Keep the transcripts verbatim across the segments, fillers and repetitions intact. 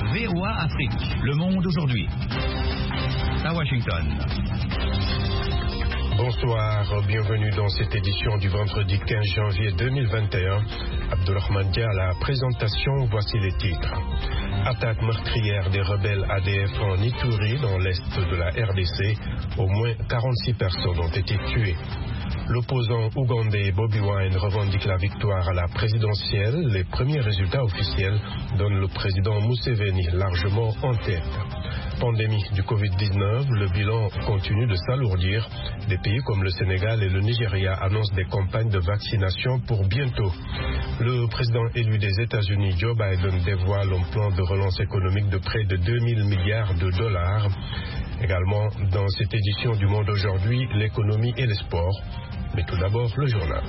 V O A Afrique, Le Monde aujourd'hui. À Washington. Bonsoir, bienvenue dans cette édition du vendredi quinze janvier deux mille vingt et un. Abdourahmane Dia à la présentation, voici les titres. Attaque meurtrière des rebelles A D F en Ituri dans l'est de la R D C. Au moins quarante-six personnes ont été tuées. L'opposant ougandais Bobi Wine revendique la victoire à la présidentielle. Les premiers résultats officiels donnent le président Museveni largement en tête. Pandémie du covid dix-neuf, le bilan continue de s'alourdir. Des pays comme le Sénégal et le Nigeria annoncent des campagnes de vaccination pour bientôt. Le président élu des États-Unis, Joe Biden, dévoile un plan de relance économique de près de deux mille milliards de dollars. Également, dans cette édition du Monde aujourd'hui, l'économie et les sports. Mais tout d'abord, le journal.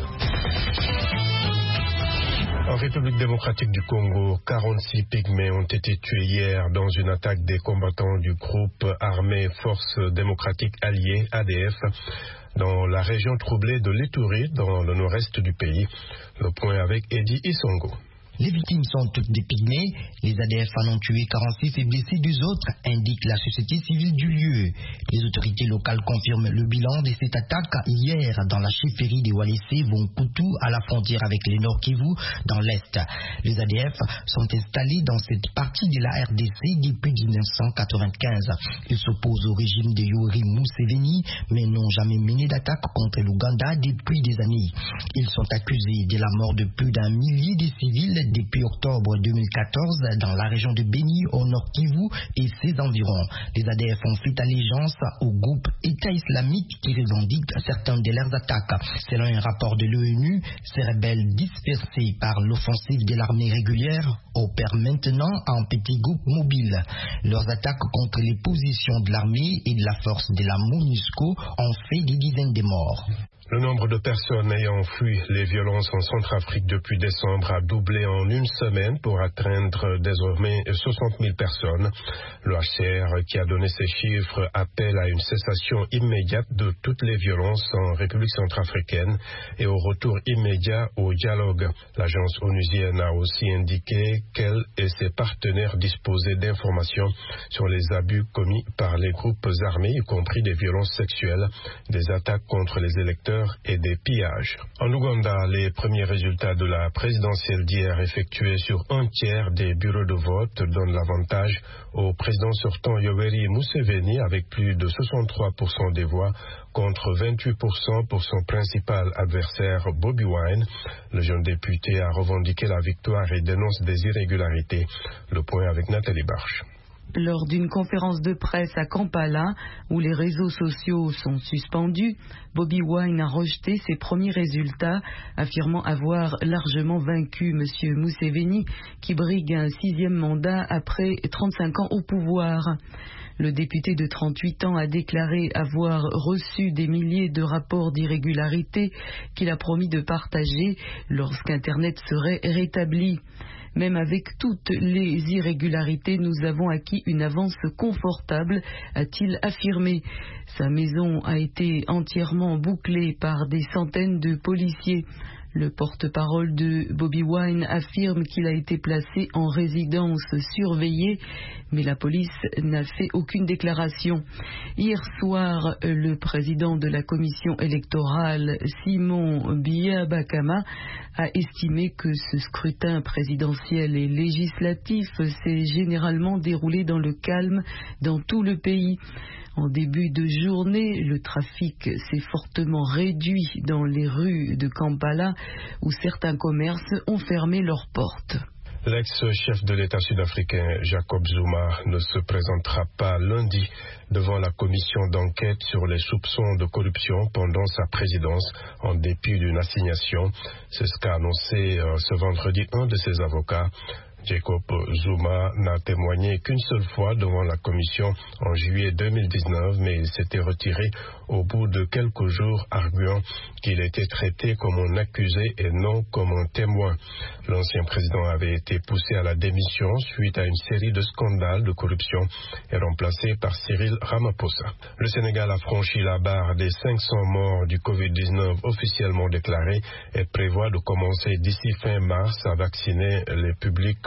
En République démocratique du Congo, quarante-six pygmées ont été tués hier dans une attaque des combattants du groupe armé Forces démocratiques alliées, A D F, dans la région troublée de l'Ituri, dans le nord-est du pays. Le point avec Eddie Isongo. Les victimes sont toutes des pygmées. Les A D F en ont tué quarante-six et blessé deux autres, indique la société civile du lieu. Les autorités locales confirment le bilan de cette attaque hier dans la chefferie des Walese Bonkoutou à la frontière avec les Nord Kivu dans l'Est. Les A D F sont installés dans cette partie de la R D C depuis mille neuf cent quatre-vingt-quinze. Ils s'opposent au régime de Yoweri Museveni mais n'ont jamais mené d'attaque contre l'Ouganda depuis des années. Ils sont accusés de la mort de plus d'un millier de civils depuis octobre deux mille quatorze dans la région de Beni au Nord Kivu et ses environs. Les A D F ont fait allégeance au groupe État islamique qui revendique certaines de leurs attaques. Selon un rapport de l'ONU, ces rebelles dispersés par l'offensive de l'armée régulière opèrent maintenant en petits groupes mobiles. Leurs attaques contre les positions de l'armée et de la force de la MONUSCO ont fait des dizaines de morts. Le nombre de personnes ayant fui les violences en Centrafrique depuis décembre a doublé en une semaine pour atteindre désormais soixante mille personnes. Le H C R, qui a donné ces chiffres, appelle à une cessation immédiate de toutes les violences en République centrafricaine et au retour immédiat au dialogue. L'agence onusienne a aussi indiqué qu'elle et ses partenaires disposaient d'informations sur les abus commis par les groupes armés, y compris des violences sexuelles, des attaques contre les électeurs et des pillages. En Ouganda, les premiers résultats de la présidentielle d'hier effectués sur un tiers des bureaux de vote donnent l'avantage au président sortant Yoweri Museveni avec plus de soixante-trois pour cent des voix contre vingt-huit pour cent pour son principal adversaire Bobi Wine. Le jeune député a revendiqué la victoire et dénonce des irrégularités. Le point avec Nathalie Barche. Lors d'une conférence de presse à Kampala, où les réseaux sociaux sont suspendus, Bobi Wine a rejeté ses premiers résultats, affirmant avoir largement vaincu M. Museveni, qui brigue un sixième mandat après trente-cinq ans au pouvoir. Le député de trente-huit ans a déclaré avoir reçu des milliers de rapports d'irrégularité qu'il a promis de partager lorsqu'Internet serait rétabli. Même avec toutes les irrégularités, nous avons acquis une avance confortable, a-t-il affirmé. Sa maison a été entièrement bouclée par des centaines de policiers. Le porte-parole de Bobi Wine affirme qu'il a été placé en résidence surveillée, mais la police n'a fait aucune déclaration. Hier soir, le président de la commission électorale, Simon Biabakama, a estimé que ce scrutin présidentiel et législatif s'est généralement déroulé dans le calme dans tout le pays. En début de journée, le trafic s'est fortement réduit dans les rues de Kampala où certains commerces ont fermé leurs portes. L'ex-chef de l'État sud-africain Jacob Zuma ne se présentera pas lundi devant la commission d'enquête sur les soupçons de corruption pendant sa présidence en dépit d'une assignation. C'est ce qu'a annoncé euh, ce vendredi un de ses avocats. Jacob Zuma n'a témoigné qu'une seule fois devant la commission en juillet deux mille dix-neuf, mais il s'était retiré au bout de quelques jours, arguant qu'il était traité comme un accusé et non comme un témoin. L'ancien président avait été poussé à la démission suite à une série de scandales de corruption et remplacé par Cyril Ramaphosa. Le Sénégal a franchi la barre des cinq cents morts du covid dix-neuf officiellement déclarés et prévoit de commencer d'ici fin mars à vacciner les publics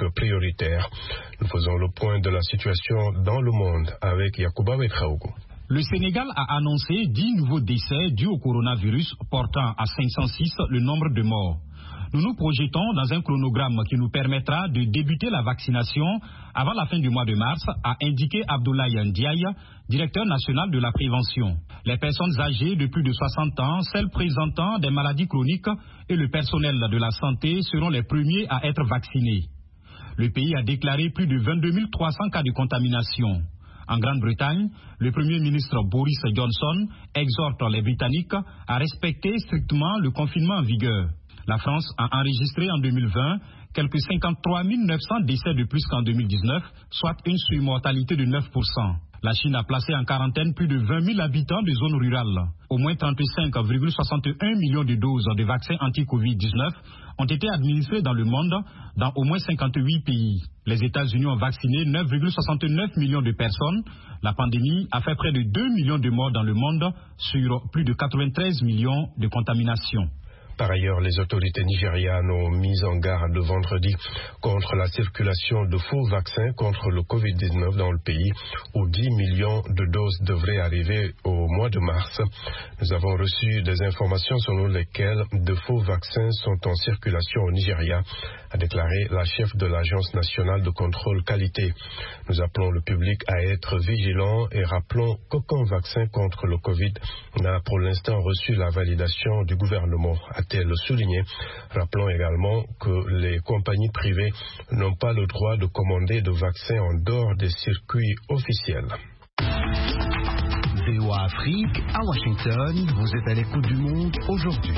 prioritaires. Nous faisons le point de la situation dans le monde avec Yacouba Wetraogo. Le Sénégal a annoncé dix nouveaux décès dus au coronavirus, portant à cinq cent six le nombre de morts. Nous nous projetons dans un chronogramme qui nous permettra de débuter la vaccination avant la fin du mois de mars, a indiqué Abdoulaye Ndiaye, directeur national de la prévention. Les personnes âgées de plus de soixante ans, celles présentant des maladies chroniques et le personnel de la santé seront les premiers à être vaccinés. Le pays a déclaré plus de vingt-deux mille trois cents cas de contamination. En Grande-Bretagne, le Premier ministre Boris Johnson exhorte les Britanniques à respecter strictement le confinement en vigueur. La France a enregistré en deux mille vingt quelques cinquante-trois mille neuf cents décès de plus qu'en deux mille dix-neuf, soit une surmortalité de neuf pour cent. La Chine a placé en quarantaine plus de vingt mille habitants de zones rurales. Au moins trente-cinq virgule soixante et un millions de doses de vaccins anti-Covid dix-neuf ont été administrées dans le monde, dans au moins cinquante-huit pays. Les États-Unis ont vacciné neuf virgule soixante-neuf millions de personnes. La pandémie a fait près de deux millions de morts dans le monde sur plus de quatre-vingt-treize millions de contaminations. Par ailleurs, les autorités nigérianes ont mis en garde vendredi contre la circulation de faux vaccins contre le Covid dix-neuf dans le pays, où dix millions de doses devraient arriver au mois de mars. Nous avons reçu des informations selon lesquelles de faux vaccins sont en circulation au Nigeria, a déclaré la chef de l'Agence nationale de contrôle qualité. Nous appelons le public à être vigilant et rappelons qu'aucun vaccin contre le Covid n'a pour l'instant reçu la validation du gouvernement, a-t-elle souligné. Rappelons également que les compagnies privées n'ont pas le droit de commander de vaccins en dehors des circuits officiels. V O A Afrique, à Washington, vous êtes à l'écoute du monde aujourd'hui.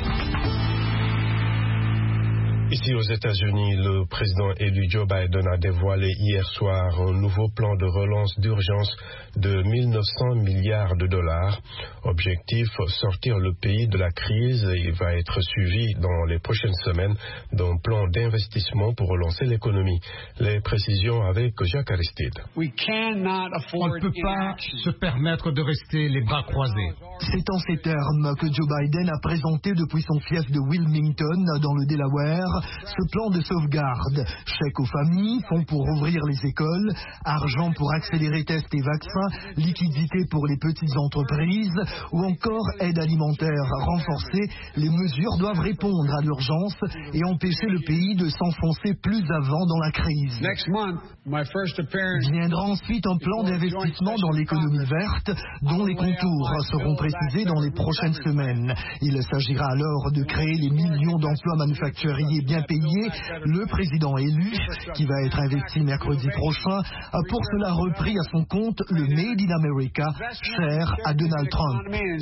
Ici aux États-Unis, le président élu Joe Biden a dévoilé hier soir un nouveau plan de relance d'urgence de mille neuf cents milliards de dollars. Objectif, sortir le pays de la crise. Il va être suivi dans les prochaines semaines d'un plan d'investissement pour relancer l'économie. Les précisions avec Jacques Aristide. On ne peut pas se permettre de rester les bras croisés. C'est en ces termes que Joe Biden a présenté depuis son fief de Wilmington, dans le Delaware, ce plan de sauvegarde. Chèque aux familles, fonds pour ouvrir les écoles, argent pour accélérer tests et vaccins, liquidité pour les petites entreprises ou encore aide alimentaire renforcée. Les mesures doivent répondre à l'urgence et empêcher le pays de s'enfoncer plus avant dans la crise. Viendra ensuite un plan d'investissement dans l'économie verte dont les contours seront précisés dans les prochaines semaines. Il s'agira alors de créer les millions d'emplois manufacturiers bien payés. Le président élu, qui va être investi mercredi prochain, a pour cela repris à son compte le Made in America, cher à Donald Trump.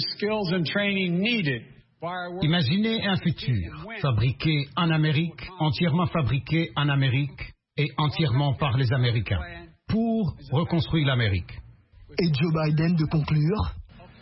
Imaginez un futur fabriqué en Amérique, entièrement fabriqué en Amérique et entièrement par les Américains, pour reconstruire l'Amérique. Et Joe Biden de conclure: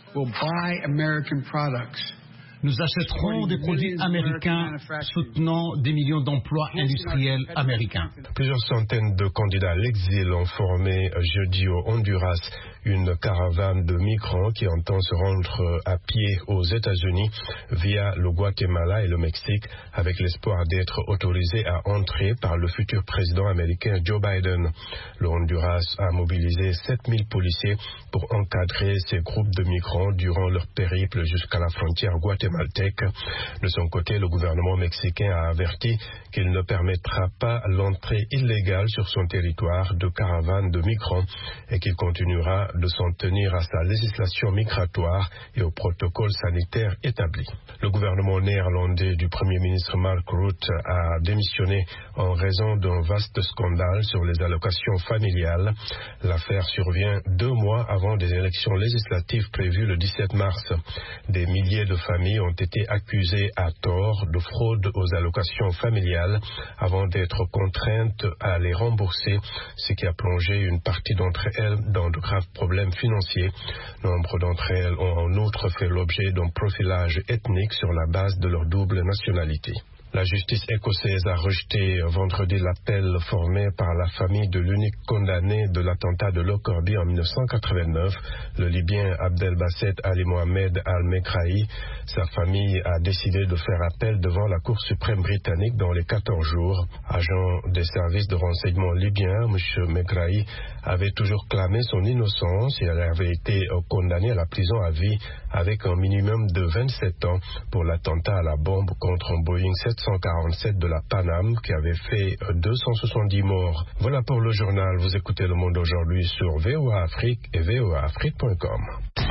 Nous achèterons des produits américains soutenant des millions d'emplois industriels américains. Plusieurs centaines de candidats à l'exil ont formé jeudi au Honduras une caravane de migrants qui entend se rendre à pied aux États-Unis via le Guatemala et le Mexique avec l'espoir d'être autorisés à entrer par le futur président américain Joe Biden. Le Honduras a mobilisé sept mille policiers pour encadrer ces groupes de migrants durant leur périple jusqu'à la frontière guatémaltèque. De son côté, le gouvernement mexicain a averti qu'il ne permettra pas l'entrée illégale sur son territoire de caravanes de migrants et qu'il continuera de s'en tenir à sa législation migratoire et au protocole sanitaire établi. Le gouvernement néerlandais du Premier ministre Mark Rutte a démissionné en raison d'un vaste scandale sur les allocations familiales. L'affaire survient deux mois avant des élections législatives prévues le dix-sept mars. Des milliers de familles ont été accusées à tort de fraude aux allocations familiales avant d'être contraintes à les rembourser, ce qui a plongé une partie d'entre elles dans de graves problèmes financiers. Nombre d'entre elles ont en outre fait l'objet d'un profilage ethnique sur la base de leur double nationalité. La justice écossaise a rejeté vendredi l'appel formé par la famille de l'unique condamné de l'attentat de Lockerbie en mille neuf cent quatre-vingt-neuf, le Libyen Abdelbasset Ali Mohamed Al-Megrahi. Sa famille a décidé de faire appel devant la Cour suprême britannique dans les quatorze jours. Agent des services de renseignement libyens, M. Megrahi avait toujours clamé son innocence et elle avait été condamné à la prison à vie avec un minimum de vingt-sept ans pour l'attentat à la bombe contre un Boeing sept cent quarante-sept de la Paname qui avait fait deux cent soixante-dix morts. Voilà pour le journal. Vous écoutez Le Monde aujourd'hui sur V O A Afrique et V O A Afrique point com.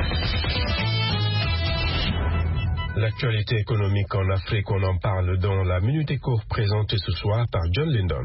L'actualité économique en Afrique, on en parle dans la Minute Éco présentée ce soir par John Lindon.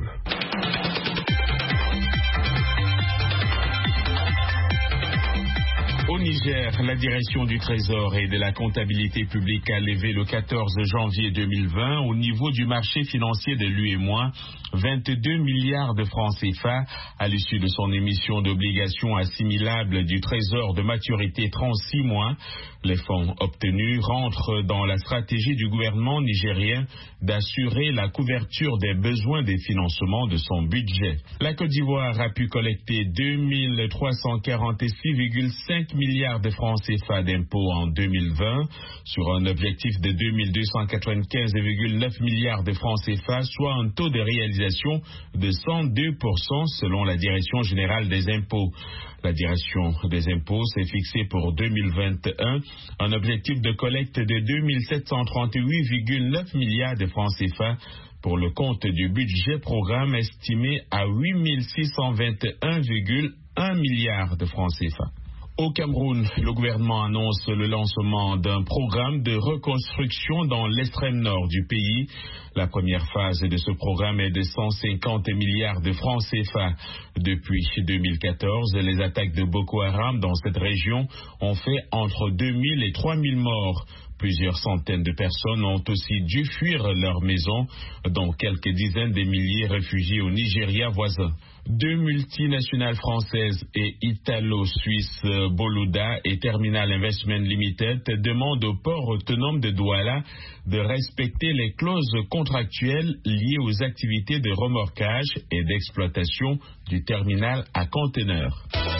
Au Niger, la direction du Trésor et de la comptabilité publique a levé le quatorze janvier deux mille vingt au niveau du marché financier de l'U E M O A vingt-deux milliards de francs C F A à l'issue de son émission d'obligations assimilables du Trésor de maturité trente-six mois. Les fonds obtenus rentrent dans la stratégie du gouvernement nigérien d'assurer la couverture des besoins des financements de son budget. La Côte d'Ivoire a pu collecter deux mille trois cent quarante-six virgule cinq milliards de francs C F A d'impôts en deux mille vingt, sur un objectif de deux mille deux cent quatre-vingt-quinze virgule neuf milliards de francs C F A, soit un taux de réalisation de cent deux pour cent selon la Direction générale des impôts. La Direction des impôts s'est fixée pour deux mille vingt et un un objectif de collecte de deux mille sept cent trente-huit virgule neuf milliards de francs C F A pour le compte du budget programme estimé à huit mille six cent vingt et un virgule un milliards de francs C F A. Au Cameroun, le gouvernement annonce le lancement d'un programme de reconstruction dans l'extrême nord du pays. La première phase de ce programme est de cent cinquante milliards de francs C F A. Depuis deux mille quatorze, les attaques de Boko Haram dans cette région ont fait entre deux mille et trois mille morts. Plusieurs centaines de personnes ont aussi dû fuir leur maison, dont quelques dizaines de milliers réfugiés au Nigeria voisin. Deux multinationales françaises et italo-suisses, Boluda et Terminal Investment Limited, demandent au port autonome de Douala de respecter les clauses contractuelles liées aux activités de remorquage et d'exploitation du terminal à conteneurs.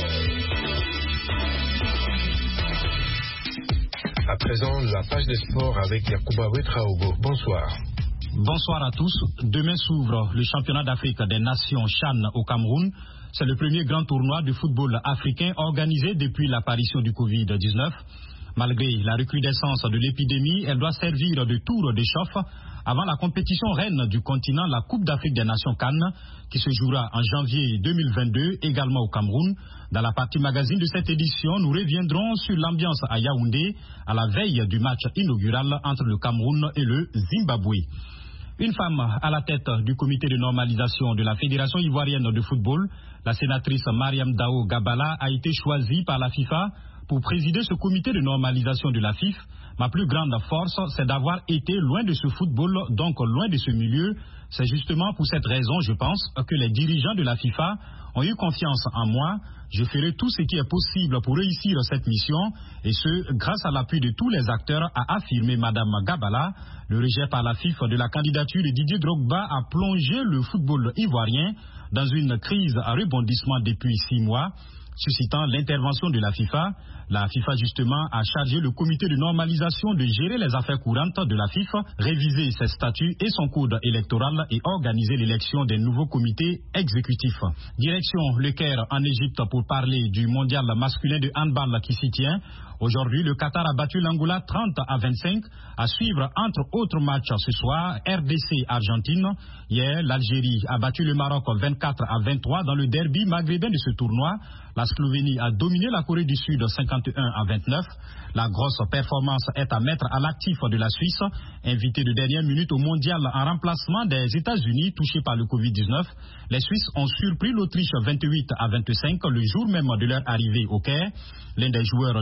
À présent, la page des sports avec Yacouba Ouetraogo. Bonsoir. Bonsoir à tous. Demain s'ouvre le championnat d'Afrique des Nations CHAN au Cameroun. C'est le premier grand tournoi de football africain organisé depuis l'apparition du covid dix-neuf. Malgré la recrudescence de l'épidémie, elle doit servir de tour d'échauffe avant la compétition reine du continent, la Coupe d'Afrique des Nations CAN, qui se jouera en janvier deux mille vingt-deux, également au Cameroun. Dans la partie magazine de cette édition, nous reviendrons sur l'ambiance à Yaoundé à la veille du match inaugural entre le Cameroun et le Zimbabwe. Une femme à la tête du comité de normalisation de la Fédération ivoirienne de football, la sénatrice Mariam Dao Gabala, a été choisie par la FIFA pour présider ce comité de normalisation de la F I F. Ma plus grande force, c'est d'avoir été loin de ce football, donc loin de ce milieu. C'est justement pour cette raison, je pense, que les dirigeants de la FIFA ont eu confiance en moi. Je ferai tout ce qui est possible pour réussir cette mission, et ce, grâce à l'appui de tous les acteurs, a affirmé Madame Gabala. Le rejet par la F I F de la candidature de Didier Drogba a plongé le football ivoirien dans une crise à rebondissement depuis six mois. Suscitant l'intervention de la FIFA, la FIFA justement a chargé le comité de normalisation de gérer les affaires courantes de la FIFA, réviser ses statuts et son code électoral et organiser l'élection des nouveaux comités exécutifs. Direction le Caire en Égypte pour parler du mondial masculin de handball qui s'y tient. Aujourd'hui, le Qatar a battu l'Angola trente à vingt-cinq. À suivre, entre autres matchs ce soir, R D C-Argentine. Hier, l'Algérie a battu le Maroc vingt-quatre à vingt-trois dans le derby maghrébin de ce tournoi. La Slovénie a dominé la Corée du Sud cinquante et un à vingt-neuf. La grosse performance est à mettre à l'actif de la Suisse, invitée de dernière minute au mondial en remplacement des États-Unis touchés par le covid dix-neuf. Les Suisses ont surpris l'Autriche vingt-huit à vingt-cinq le jour même de leur arrivée au Caire. L'un des joueurs du Danemark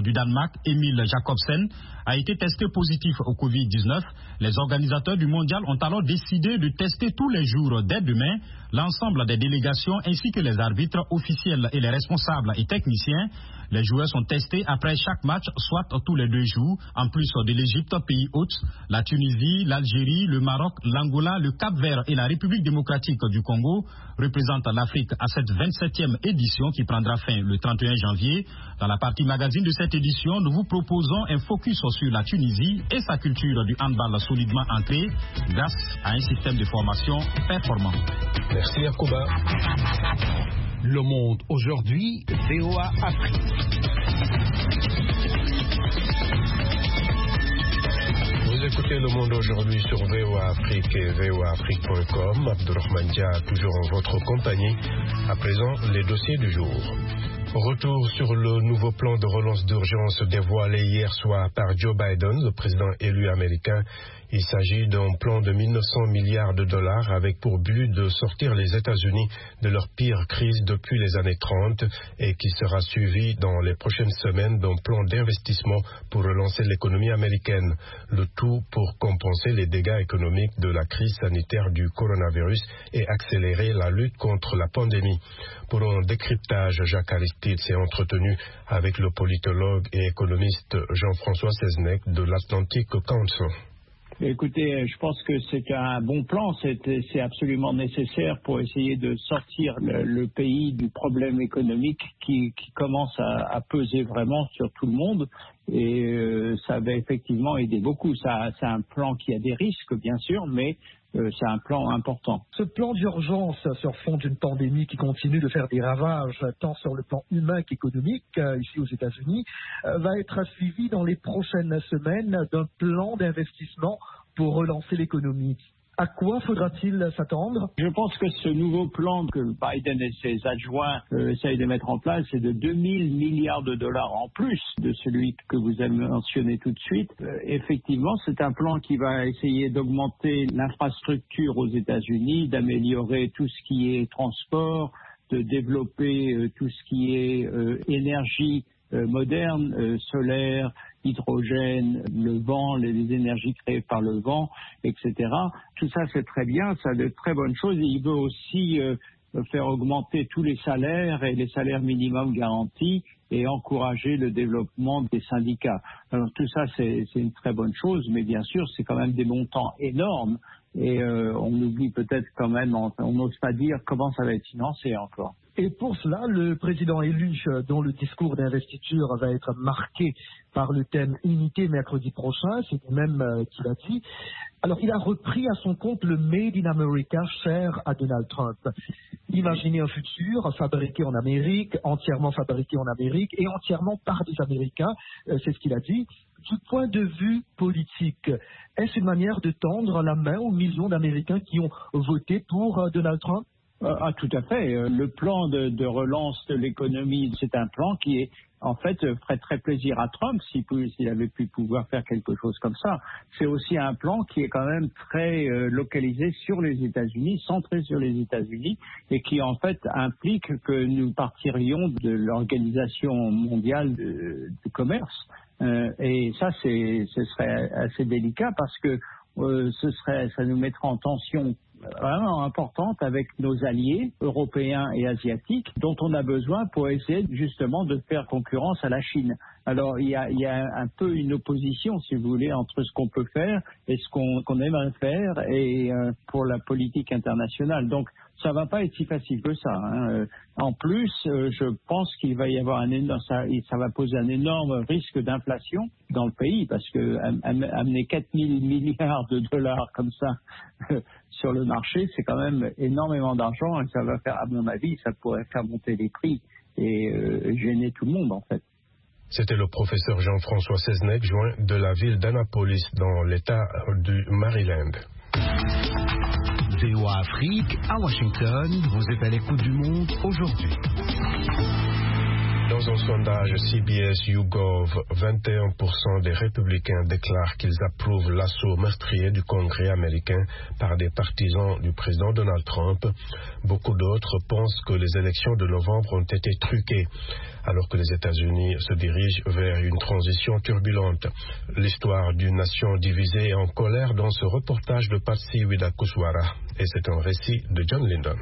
Danemark, Emil Jacobsen, a été testé positif au covid dix-neuf. Les organisateurs du mondial ont alors décidé de tester tous les jours dès demain l'ensemble des délégations ainsi que les arbitres officiels et les responsables et techniciens. Les joueurs sont testés après chaque match, soit tous les deux jours, en plus de l'Égypte, pays hôte, la Tunisie, l'Algérie, le Maroc, l'Angola, le Cap-Vert et la République démocratique du Congo représentent l'Afrique à cette vingt-septième édition qui prendra fin le trente et un janvier. Dans la partie magazine de cette édition, nous vous proposons un focus sur la Tunisie et sa culture du handball solidement ancrée grâce à un système de formation performant. Merci Yacouba. Le Monde aujourd'hui, V O A Afrique. Vous écoutez Le Monde aujourd'hui sur V O A Afrique et V O A Afrique point com. Abdourahmane Dia, toujours en votre compagnie. À présent, les dossiers du jour. Retour sur le nouveau plan de relance d'urgence dévoilé hier soir par Joe Biden, le président élu américain. Il s'agit d'un plan de mille neuf cents milliards de dollars avec pour but de sortir les États-Unis de leur pire crise depuis les années trente et qui sera suivi dans les prochaines semaines d'un plan d'investissement pour relancer l'économie américaine. Le tout pour compenser les dégâts économiques de la crise sanitaire du coronavirus et accélérer la lutte contre la pandémie. Pour un décryptage, Jacques Aristide s'est entretenu avec le politologue et économiste Jean-François Seznec de l'Atlantic Council. Écoutez, je pense que c'est un bon plan, c'est, c'est absolument nécessaire pour essayer de sortir le, le pays du problème économique qui, qui commence à, à peser vraiment sur tout le monde et euh, ça va effectivement aider beaucoup. Ça, c'est un plan qui a des risques bien sûr, mais Euh, c'est un plan important. Ce plan d'urgence sur fond d'une pandémie qui continue de faire des ravages tant sur le plan humain qu'économique euh, ici aux États-Unis euh, va être suivi dans les prochaines semaines d'un plan d'investissement pour relancer l'économie. À quoi faudra-t-il s'attendre? Je pense que ce nouveau plan que Biden et ses adjoints euh, essayent de mettre en place, c'est de deux mille milliards de dollars en plus de celui que vous avez mentionné tout de suite. Euh, effectivement, c'est un plan qui va essayer d'augmenter l'infrastructure aux États-Unis, d'améliorer tout ce qui est transport, de développer euh, tout ce qui est euh, énergie euh, moderne, euh, solaire, hydrogène, le vent, les, les énergies créées par le vent, et cetera. Tout ça, c'est très bien, ça a de très bonnes choses. Et il veut aussi euh, faire augmenter tous les salaires et les salaires minimums garantis et encourager le développement des syndicats. Alors tout ça, c'est, c'est une très bonne chose, mais bien sûr, c'est quand même des montants énormes. Et euh, on oublie peut-être quand même, on n'ose pas dire comment ça va être financé encore. Et pour cela, le président élu, dont le discours d'investiture va être marqué par le thème Unité mercredi prochain, c'est lui-même euh, qui l'a dit. Alors, il a repris à son compte le Made in America cher à Donald Trump. Imaginez un futur fabriqué en Amérique, entièrement fabriqué en Amérique et entièrement par des Américains, euh, c'est ce qu'il a dit. Du point de vue politique, est-ce une manière de tendre la main aux millions d'Américains qui ont voté pour euh, Donald Trump? Ah, tout à fait. Le plan de, de relance de l'économie, c'est un plan qui est, en fait, ferait très plaisir à Trump s'il, s'il avait pu pouvoir faire quelque chose comme ça. C'est aussi un plan qui est quand même très euh, localisé sur les États-Unis, centré sur les États-Unis, et qui, en fait, implique que nous partirions de l'Organisation mondiale de, du commerce. Euh, et ça, c'est, ce serait assez délicat parce que euh, ce serait, ça nous mettrait en tension vraiment importante avec nos alliés européens et asiatiques dont on a besoin pour essayer justement de faire concurrence à la Chine. Alors il y a, il y a un peu une opposition, si vous voulez, entre ce qu'on peut faire et ce qu'on, qu'on aimerait faire et euh, pour la politique internationale. Donc ça va pas être si facile que ça. Hein. En plus, euh, je pense qu'il va y avoir un énorme, ça, ça va poser un énorme risque d'inflation dans le pays parce que amener quatre mille milliards de dollars comme ça sur le marché, c'est quand même énormément d'argent et ça va faire, à mon avis, ça pourrait faire monter les prix et euh, gêner tout le monde en fait. C'était le professeur Jean-François Seznec, joint de la ville d'Annapolis dans l'État du Maryland. V O A Afrique, à Washington, vous êtes à l'écoute du monde aujourd'hui. Dans un sondage C B S YouGov, vingt et un pour cent des républicains déclarent qu'ils approuvent l'assaut meurtrier du Congrès américain par des partisans du président Donald Trump. Beaucoup d'autres pensent que les élections de novembre ont été truquées, alors que les États-Unis se dirigent vers une transition turbulente. L'histoire d'une nation divisée et en colère dans ce reportage de Patsy Widakuswara. Et c'est un récit de John Lyndon.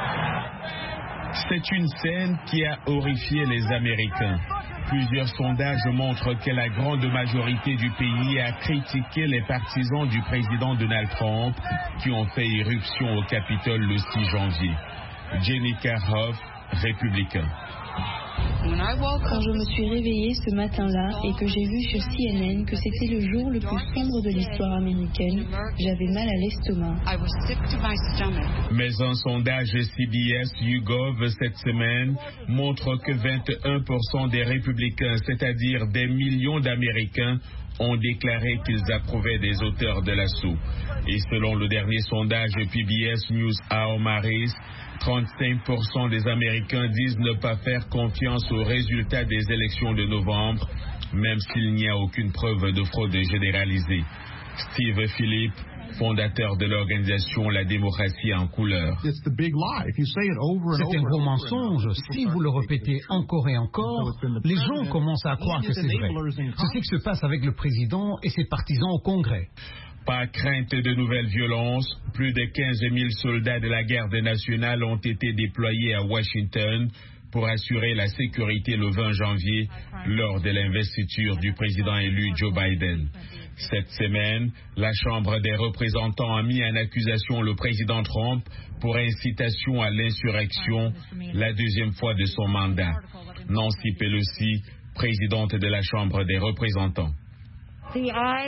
C'est une scène qui a horrifié les Américains. Plusieurs sondages montrent que la grande majorité du pays a critiqué les partisans du président Donald Trump qui ont fait irruption au Capitole le six janvier. Jenica Hoff, républicain. Quand je me suis réveillée ce matin-là et que j'ai vu sur C N N que c'était le jour le plus sombre de l'histoire américaine, j'avais mal à l'estomac. Mais un sondage C B S YouGov cette semaine montre que vingt et un pour cent des républicains, c'est-à-dire des millions d'Américains, ont déclaré qu'ils approuvaient des auteurs de l'assaut. Et selon le dernier sondage P B S News Aom Harris, trente-cinq pour cent des Américains disent ne pas faire confiance aux résultats des élections de novembre, même s'il n'y a aucune preuve de fraude généralisée. Steve Phillips, fondateur de l'organisation La démocratie en couleur. C'est un gros mensonge. Si vous le répétez encore et encore, les gens commencent à croire que c'est vrai. C'est ce qui se passe avec le président et ses partisans au Congrès. Par crainte de nouvelles violences, plus de quinze mille soldats de la garde nationale ont été déployés à Washington pour assurer la sécurité le vingt janvier lors de l'investiture du président élu Joe Biden. Cette semaine, la Chambre des représentants a mis en accusation le président Trump pour incitation à l'insurrection, la deuxième fois de son mandat. Nancy Pelosi, présidente de la Chambre des représentants. Les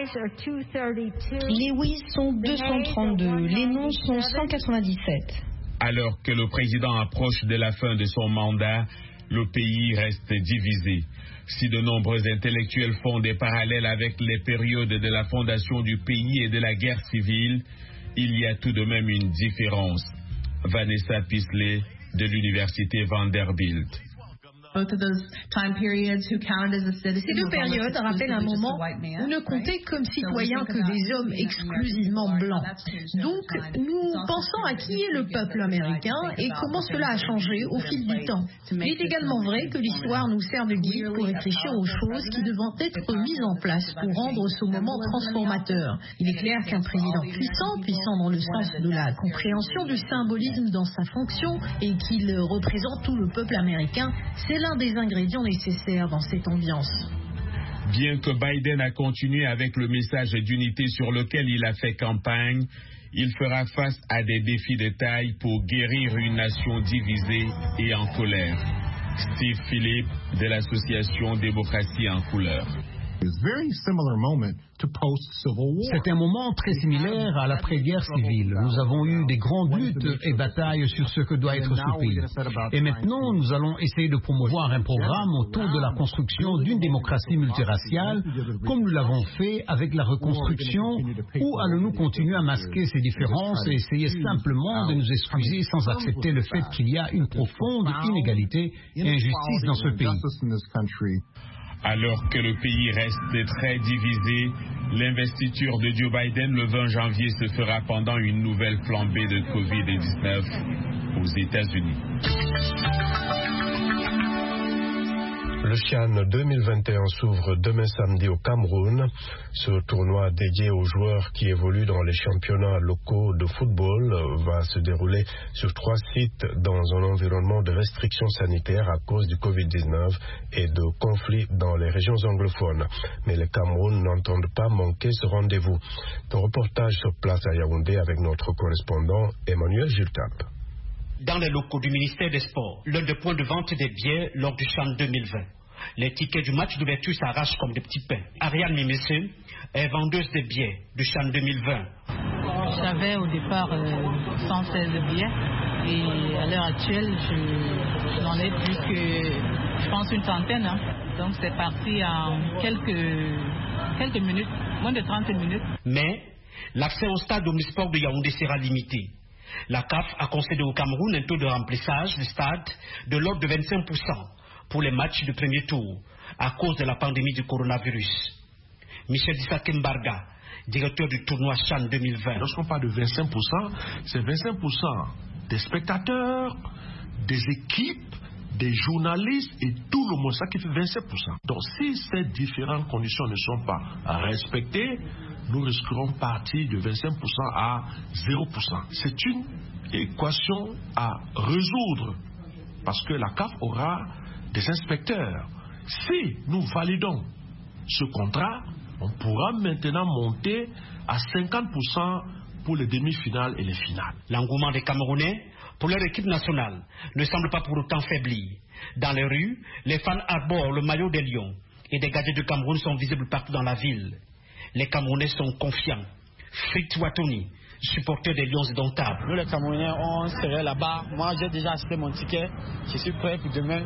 oui sont deux cent trente-deux, les non sont cent quatre-vingt-dix-sept. Alors que le président approche de la fin de son mandat, le pays reste divisé. Si de nombreux intellectuels font des parallèles avec les périodes de la fondation du pays et de la guerre civile, il y a tout de même une différence. Vanessa Pisley de l'université Vanderbilt. Ces deux périodes rappellent un moment où ne comptaient comme citoyens que des hommes exclusivement blancs. Donc, nous pensons à qui est le peuple américain et comment cela a changé au fil du temps. Il est également vrai que l'histoire nous sert de guide pour réfléchir aux choses qui devront être mises en place pour rendre ce moment transformateur. Il est clair qu'un président puissant, puissant dans le sens de la compréhension du symbolisme dans sa fonction et qu'il représente tout le peuple américain, c'est l'un des ingrédients nécessaires dans cette ambiance. Bien que Biden a continué avec le message d'unité sur lequel il a fait campagne, il fera face à des défis de taille pour guérir une nation divisée et en colère. Steve Phillips de l'association Démocratie en couleur. C'est un moment très similaire à l'après-guerre civile. Nous avons eu des grandes luttes et batailles sur ce que doit être ce pays. Et maintenant, nous allons essayer de promouvoir un programme autour de la construction d'une démocratie multiraciale, comme nous l'avons fait avec la reconstruction, ou allons-nous continuer à masquer ces différences et essayer simplement de nous excuser sans accepter le fait qu'il y a une profonde inégalité et injustice dans ce pays? Alors que le pays reste très divisé, l'investiture de Joe Biden le vingt janvier se fera pendant une nouvelle flambée de covid dix-neuf aux États-Unis. Le CHAN deux mille vingt et un s'ouvre demain samedi au Cameroun. Ce tournoi dédié aux joueurs qui évoluent dans les championnats locaux de football va se dérouler sur trois sites dans un environnement de restrictions sanitaires à cause du covid dix-neuf et de conflits dans les régions anglophones. Mais le Cameroun n'entendent pas manquer ce rendez-vous. Un reportage sur place à Yaoundé avec notre correspondant Emmanuel Jultap. Dans les locaux du ministère des Sports, l'un des points de vente des billets lors du CHAN deux mille vingt. Les tickets du match d'ouverture s'arrachent comme des petits pains. Ariane Mimessé est vendeuse des billets du CHAN deux mille vingt. J'avais au départ euh, cent seize billets et à l'heure actuelle, je, je n'en ai plus que, je pense, une centaine. Hein. Donc c'est parti en quelques, quelques minutes, moins de trente minutes. Mais l'accès au stade omnisport de Yaoundé sera limité. La C A F a concédé au Cameroun un taux de remplissage du stade de l'ordre de vingt-cinq pour cent. pour les matchs du premier tour à cause de la pandémie du coronavirus. Michel Dissakembarga, directeur du tournoi CHAN deux mille vingt. Lorsqu'on parle de vingt-cinq pour cent, c'est vingt-cinq pour cent des spectateurs, des équipes, des journalistes et tout le monde, ça qui fait vingt-sept pour cent. Donc si ces différentes conditions ne sont pas respectées, nous risquerons de partir de vingt-cinq pour cent à zéro pour cent. C'est une équation à résoudre parce que la C A F aura des inspecteurs. Si nous validons ce contrat, on pourra maintenant monter à cinquante pour cent pour les demi-finales et les finales. L'engouement des Camerounais pour leur équipe nationale ne semble pas pour autant faiblir. Dans les rues, les fans arborent le maillot des Lions et des gadgets de Cameroun sont visibles partout dans la ville. Les Camerounais sont confiants. Frit Watoni, supporter des Lions indomptables. Nous les Camerounais, on serait là-bas. Moi j'ai déjà acheté mon ticket. Je suis prêt pour demain.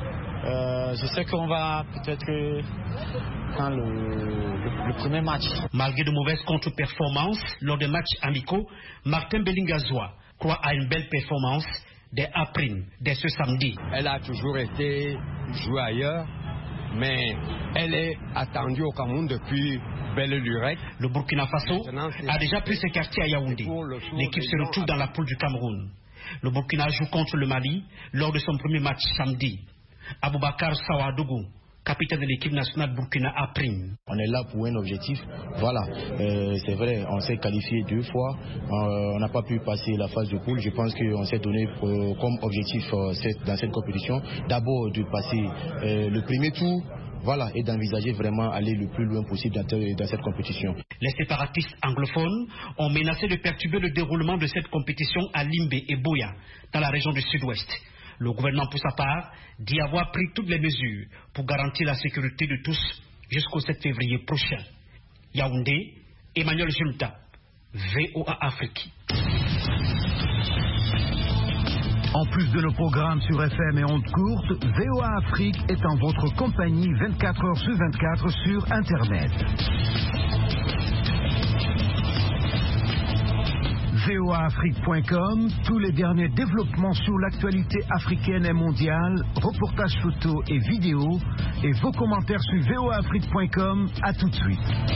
Euh, je sais qu'on va peut-être prendre le, le, le premier match. Malgré de mauvaises contre-performances lors des matchs amicaux, Martin Bellingazoua croit à une belle performance des A-Prime dès ce samedi. Elle a toujours été jouée ailleurs, mais elle est attendue au Cameroun depuis belle lurette. Le Burkina Faso a déjà pris ses quartiers à Yaoundé. L'équipe se retrouve dans la poule du Cameroun. Le Burkina joue contre le Mali lors de son premier match samedi. Aboubakar Sawadougou, capitaine de l'équipe nationale Burkina A-Prime. On est là pour un objectif. Voilà, euh, c'est vrai, on s'est qualifié deux fois. Euh, on n'a pas pu passer la phase de poule. Je pense qu'on s'est donné euh, comme objectif euh, cette, dans cette compétition, d'abord de passer euh, le premier tour. Voilà, et d'envisager vraiment aller le plus loin possible dans, dans cette compétition. Les séparatistes anglophones ont menacé de perturber le déroulement de cette compétition à Limbé et Boya, dans la région du sud-ouest. Le gouvernement, pour sa part, dit avoir pris toutes les mesures pour garantir la sécurité de tous jusqu'au sept février prochain. Yaoundé, Emmanuel Julta, V O A Afrique. En plus de nos programmes sur F M et ondes courtes, V O A Afrique est en votre compagnie vingt-quatre heures sur vingt-quatre sur Internet. V O A Afrique point com, tous les derniers développements sur l'actualité africaine et mondiale, reportages photos et vidéos, et vos commentaires sur V O A Afrique point com. À tout de suite.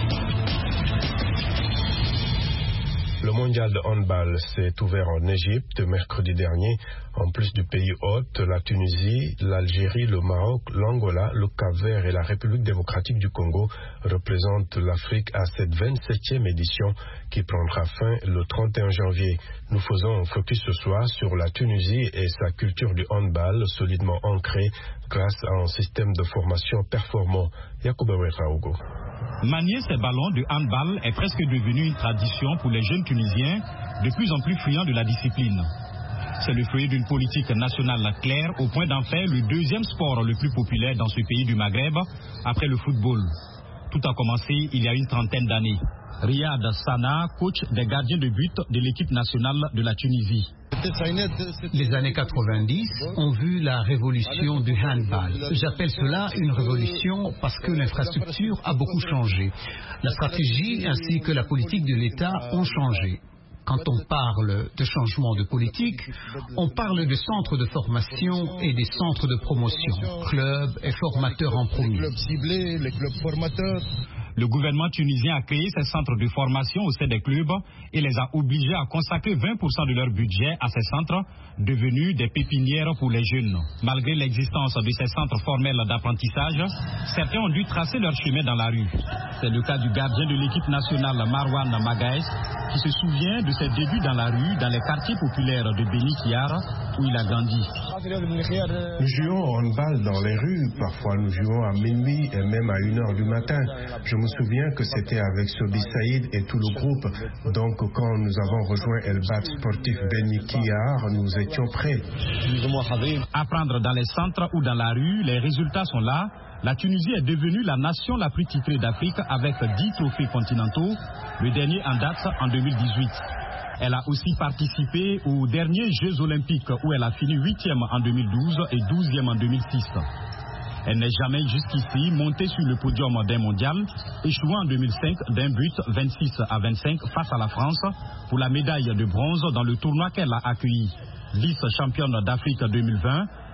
Le mondial de handball s'est ouvert en Égypte mercredi dernier. En plus du pays hôte, la Tunisie, l'Algérie, le Maroc, l'Angola, le Cap-Vert et la République démocratique du Congo représentent l'Afrique à cette vingt-septième édition qui prendra fin le trente et un janvier. Nous faisons un focus ce soir sur la Tunisie et sa culture du handball solidement ancrée grâce à un système de formation performant. Yacoub Raougo. Manier ces ballons de handball est presque devenu une tradition pour les jeunes Tunisiens, de plus en plus friands de la discipline. C'est le fruit d'une politique nationale claire au point d'en faire le deuxième sport le plus populaire dans ce pays du Maghreb, après le football. Tout a commencé il y a une trentaine d'années. Riyad Sana, coach des gardiens de but de l'équipe nationale de la Tunisie. Les années quatre-vingt-dix ont vu la révolution du handball. J'appelle cela une révolution parce que l'infrastructure a beaucoup changé. La stratégie ainsi que la politique de l'État ont changé. Quand on parle de changement de politique, on parle de centres de formation et des centres de promotion, clubs et formateurs en premier. Le gouvernement tunisien a créé ces centres de formation au sein des clubs et les a obligés à consacrer vingt pour cent de leur budget à ces centres, devenus des pépinières pour les jeunes. Malgré l'existence de ces centres formels d'apprentissage, certains ont dû tracer leur chemin dans la rue. C'est le cas du gardien de l'équipe nationale Marwan Magaes, qui se souvient de ses débuts dans la rue, dans les quartiers populaires de Beni Kiar, où il a grandi. Nous jouons au handball dans les rues, parfois nous jouons à minuit et même à une heure du matin. Je me souviens que c'était avec Sobi Saïd et tout le groupe. Donc quand nous avons rejoint El Bat Sportif Beni Kiar, nous étions prêts. Apprendre dans les centres ou dans la rue, les résultats sont là. La Tunisie est devenue la nation la plus titrée d'Afrique avec dix trophées continentaux, le dernier en date en deux mille dix-huit. Elle a aussi participé aux derniers Jeux Olympiques où elle a fini huitième en deux mille douze et douzième en deux mille six. Elle n'est jamais jusqu'ici montée sur le podium d'un mondial, échouant en deux mille cinq d'un but vingt-six à vingt-cinq face à la France pour la médaille de bronze dans le tournoi qu'elle a accueilli. Vice-championne d'Afrique deux mille vingt,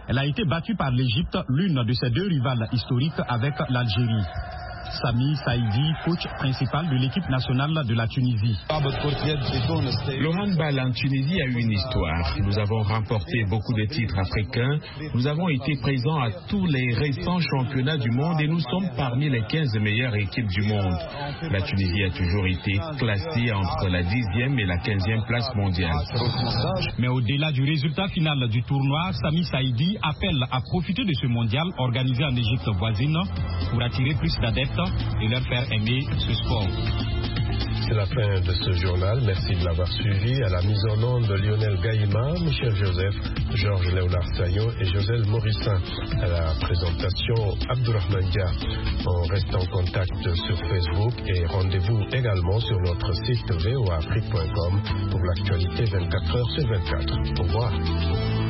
Elle a été battue par l'Égypte, l'une de ses deux rivales historiques avec l'Algérie. Sami Saïdi, coach principal de l'équipe nationale de la Tunisie. Le handball en Tunisie a eu une histoire. Nous avons remporté beaucoup de titres africains. Nous avons été présents à tous les récents championnats du monde et nous sommes parmi les quinze meilleures équipes du monde. La Tunisie a toujours été classée entre la dixième et la quinzième place mondiale. Mais au-delà du résultat final du tournoi, Sami Saïdi appelle à profiter de ce mondial organisé en Égypte voisine pour attirer plus d'adeptes et leur faire aimer ce sport. C'est la fin de ce journal. Merci de l'avoir suivi. À la mise en onde de Lionel Gaïma, Michel Joseph, Georges Léonard Saillon et Joselle Morissin. À la présentation, Abdourahmane Dia. On reste en contact sur Facebook et rendez-vous également sur notre site v o afrique point com pour l'actualité vingt-quatre heures sur vingt-quatre. Au revoir.